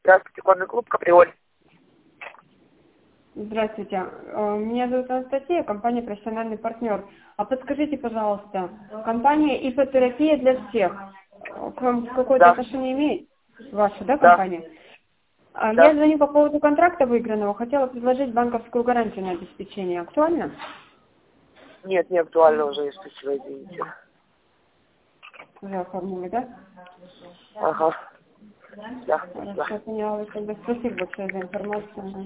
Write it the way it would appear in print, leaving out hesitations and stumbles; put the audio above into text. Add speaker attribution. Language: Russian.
Speaker 1: Здравствуйте, конный клуб «Каприоль».
Speaker 2: Здравствуйте. Меня зовут Анастасия, компания «Профессиональный партнер». А подскажите, пожалуйста, компания ипотерапия для всех к вам какое-то
Speaker 1: Да,
Speaker 2: отношение имеет? Ваша, да,
Speaker 1: да,
Speaker 2: компания? Я
Speaker 1: да.
Speaker 2: звоню по поводу контракта выигранного. Хотела предложить банковскую гарантию на обеспечение. Актуально?
Speaker 1: Нет, не актуально уже, если чего, извините.
Speaker 2: Уже оформили, да?
Speaker 1: Ага, да, да.
Speaker 2: Хорошо, поняла. Тогда спасибо большое за информацию.